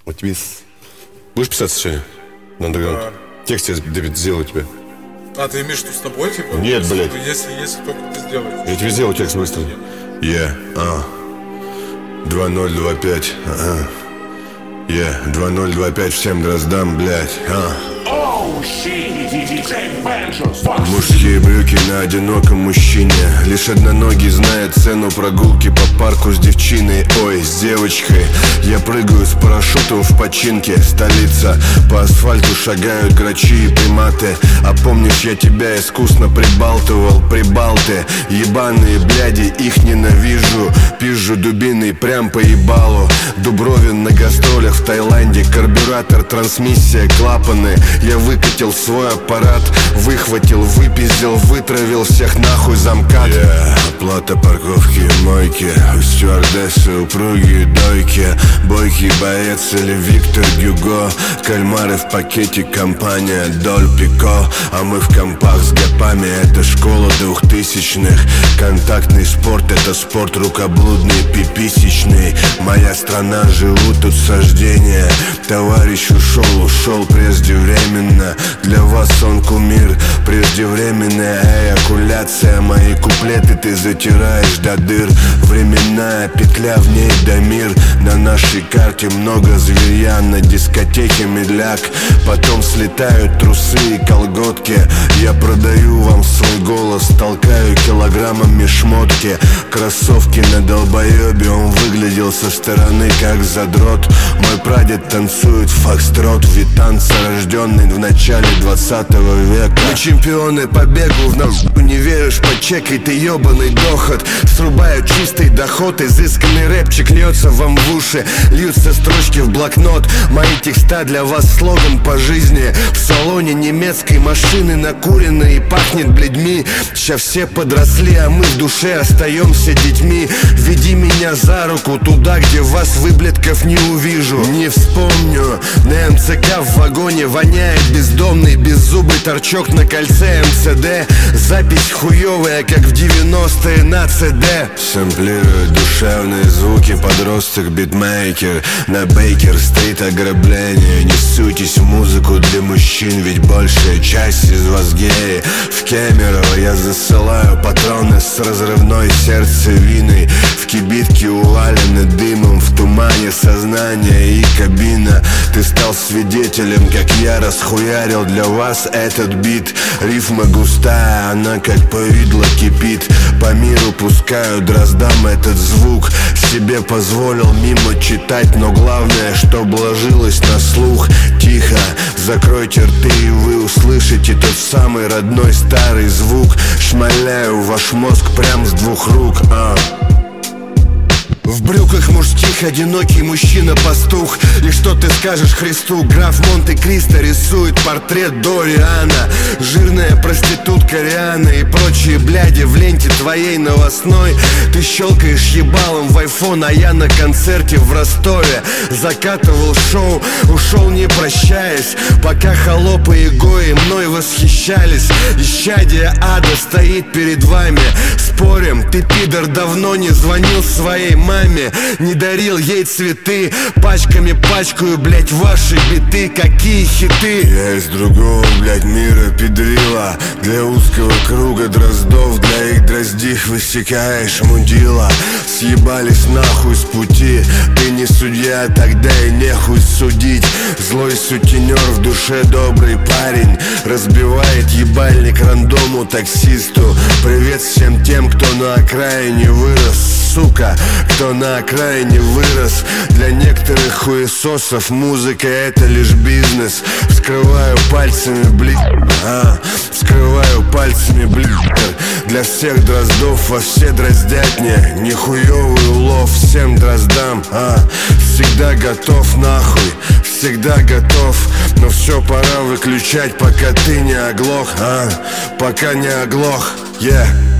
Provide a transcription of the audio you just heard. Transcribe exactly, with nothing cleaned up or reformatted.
Вот тебе... Будешь писать сочинение на андеграунд? Да. Текст я, Дэвид, сделаю тебе. А, ты имеешь в виду с тобой, типа? Нет, если, блядь. Если, если только ты сделаешь. Я тебе сделаю текст быстро. Я, а, два ноль два пять, ага. Я, два ноль два пять, всем дроздам, блядь, а. Мужские брюки на одиноком мужчине. Лишь одноногий знает цену прогулки по парку с девчиной. Ой, с девочкой. Я прыгаю с парашютом в починке. Столица, по асфальту шагают грачи и приматы. А помнишь, я тебя искусно прибалтывал, прибалты. Ебаные бляди, их ненавижу. Пизжу дубиной прям по ебалу. Дубровин на гастролях в Таиланде. Карбюратор, трансмиссия, клапаны. Я выкатил свой аппарат, выхватил, выпиздил, вытравил всех нахуй замкат. Yeah, оплата парковки и мойки, у стюардессы упругие дойки. Бойкий боец или Виктор Гюго. Кальмары в пакете, компания Доль Пико. А мы в компах с гопами, это школа двухтысячных. Контактный спорт, это спорт рукоблудный, пиписечный. Моя страна, живут тут сождения. Товарищ ушел, ушел преждевременно. Для вас он кумир, преждевременная эякуляция. Мои куплеты ты затираешь до дыр. Временная петля, в ней Дамир. На нашей карте много зверья, на дискотеке медляк. Потом слетают трусы и колготки. Я продаю вам свой голос, толкаю килограммами шмотки. Кроссовки на долбоебе, он выглядел со стороны как задрот. Мой прадед танцует фокстрот, витанца, рожденный в начале двадцатого века. Мы чемпионы по бегу, в нас не веришь, почекай ты ебаный дохот. Срубаю чистый доход, изысканный рэпчик льется вам в уши. Льются строчки в блокнот, мои текста для вас слоган по жизни. В салоне немецкой машины накуренной и пахнет бледьми. Ща все подросли, а мы в душе остаемся детьми. Веди меня за руку туда, где вас, выблетков, не увижу. Не вспомню, на эм цэ ка в вагоне воняет бездомный, беззубый торчок на кольце эм цэ дэ. Запись хуёвая, как в девяностые на цэ дэ. Сэмплирует душевные звуки подросток битмейкер. На Бейкер-стрит ограбление. Не суйтесь в музыку для мужчин, ведь большая часть из вас геи. В Кемерово я засылаю патроны с разрывной сердцевиной. В кибитке увалены дымом, в тумане сознание и кабина. Ты стал свидетелем, как я расхуярил для вас этот бит. Рифма густая, она как повидло кипит. По миру пускаю дроздам этот звук. Себе позволил мимо читать, но главное, чтоб ложилось на слух. Тихо, закройте рты, и вы услышите тот самый родной старый звук. Шмаляю ваш мозг прям с двух рук, а. В брюках мужских одинокий мужчина-пастух. И что ты скажешь Христу? Граф Монте-Кристо рисует портрет Дориана. Жирная проститутка Риана и прочие бляди в ленте твоей новостной. Ты щелкаешь ебалом в айфон, а я на концерте в Ростове закатывал шоу, ушел не прощаясь. Пока холопы и гои мной восхищались. Исчадие ада стоит перед вами. Спорим, ты, пидор, давно не звонил своей маме, не дарил ей цветы. Пачками пачкаю, блять, ваши биты. Какие хиты? Я из другого, блять, мира педрила. Для узкого круга дроздов, для их дроздих высекаешь мудила. Съебались нахуй с пути. Ты не судья, тогда и нехуй судить. Злой сутенер, в душе добрый парень. Разбивает ебальник рандому таксисту. Привет всем тем, кто на окраине вырос, сука, кто на окраине вырос. Для некоторых хуесосов музыка это лишь бизнес. Вскрываю пальцами блин, а, вскрываю пальцами блин. Для всех дроздов во все дроздятне. Нихуёвый улов всем дроздам, а. Всегда готов нахуй, всегда готов. Но все пора выключать, пока ты не оглох, а. Пока не оглох, yeah.